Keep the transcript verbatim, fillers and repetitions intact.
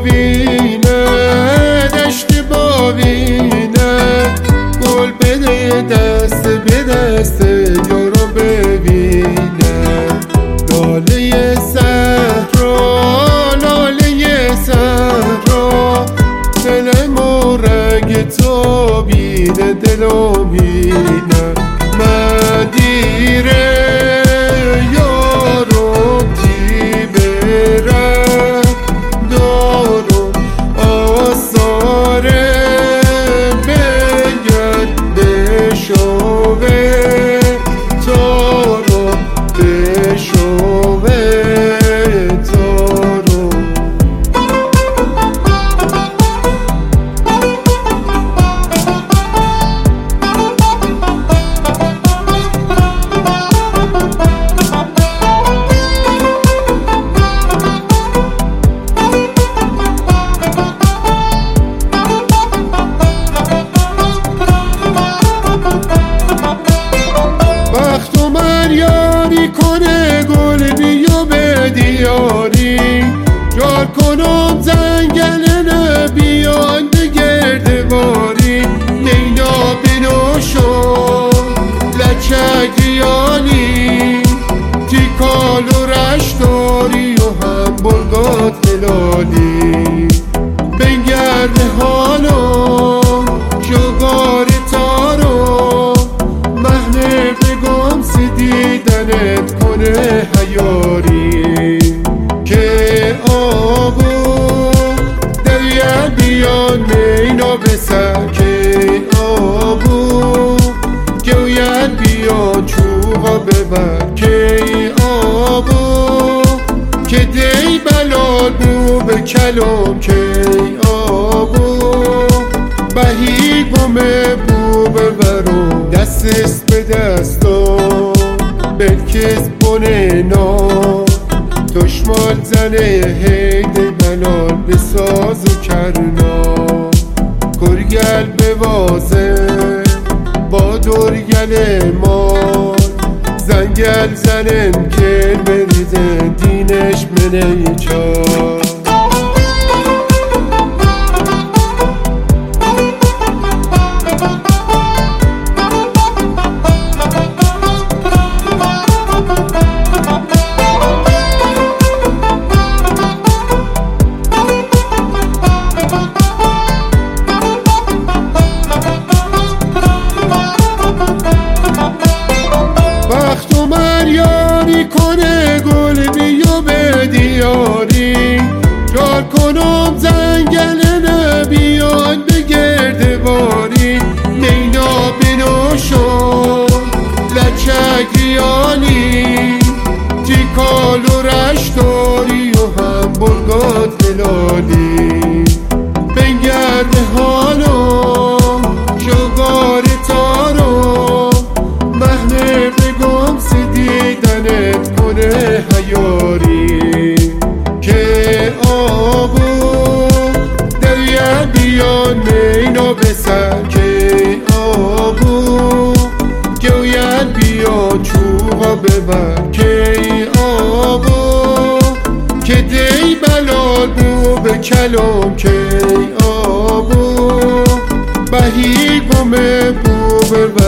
ببینه دشت ببینه گل بده دست به دست یارو ببینه لاله صحرا لاله صحرا دل مرنگ تو بینه دلو بینه مدیره یارم دی بره دارم آثاره بگرد بشوه تارم بشوه تارم یاری کنه گل بیو به دیاری یار کنم زنگلنه بیان به گردواری نینا بنوشم لچگیانی تیکال و رشتاری و هم برگات هلالی بنگرد حالم جگار تارم مهنه بگم دیدنت کنه حیاری که آبو دریا بیان مینا بسر که آبو گوید بیان چوغا ببر که آبو که دی بلال بو به کلام که آبو بهی گمه بو ببرم دستست به دستم بلکز بونه نا دشمال زنه هیده بلال بساز و کرنا گرگل بوازه با درگل مال زنگل زنن که بریزه دینش منه چار یاری کنه گل بیو به دیاری یار کنم زنگلنه بیان به گردواری نینا بنوشم لچگیانی تیکال و رشتاری و هم برگات هلالی بنگرد حالم جگار تارم مهنه بگم دیدنت کنه حیاری که آبو دریا بیان مینا بسر که آبو گوید بیان چوغا ببر که آبو که دی بلال بو به کلام که آبو بهی گمه بو ببر